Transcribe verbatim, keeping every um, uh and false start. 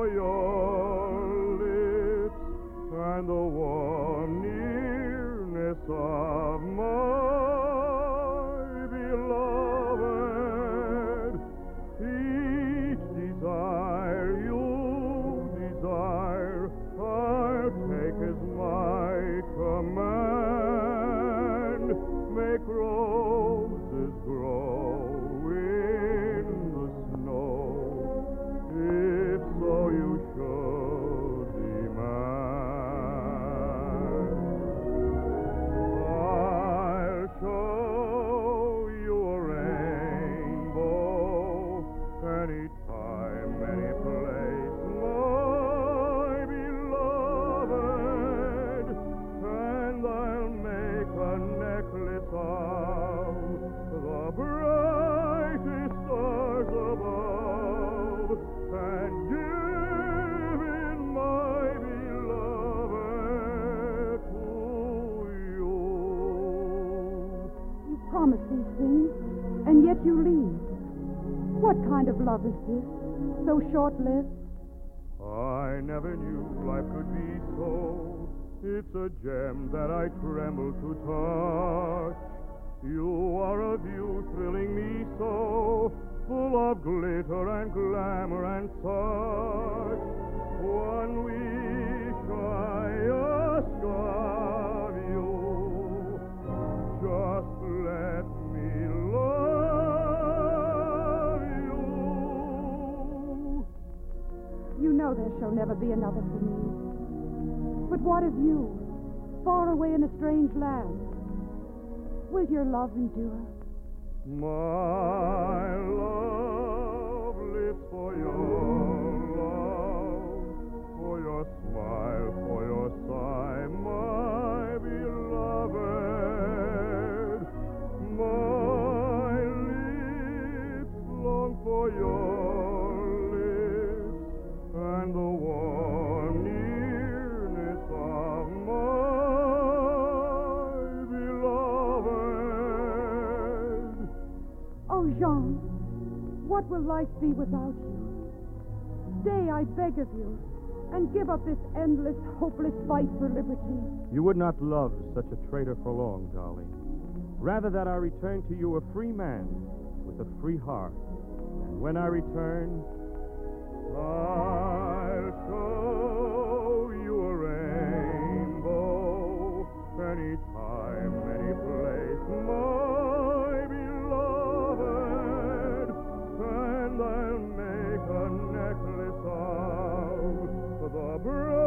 your lips and the warm nearness of my beloved. Each desire you desire, I'll take as my command. Make roses grow in the snow, if so you should demand. I'll show you a rainbow any time, any place, my beloved, and I'll make a necklace of the brightest stars above, and give in my beloved to you. You promise these things, and yet you leave. What kind of love is this, so short-lived? I never knew life could be so. It's a gem that I tremble to touch. You are a view thrilling me so, full of glitter and glamour and such. One wish I ask of you, just let me love you. You know there shall never be another for me. But what of you, far away in a strange land? Will your love endure? My love lives for your love, for your smile, for your sigh, my beloved. My lips long for your lips and the warm nearness of my beloved. Oh, Jean, what will life be without you? Stay, I beg of you, and give up this endless, hopeless fight for liberty. You would not love such a traitor for long, darling. Rather that I return to you a free man with a free heart. And when I return, I'll show you a rainbow any time, any place, my beloved, and I'll make a necklace of the bright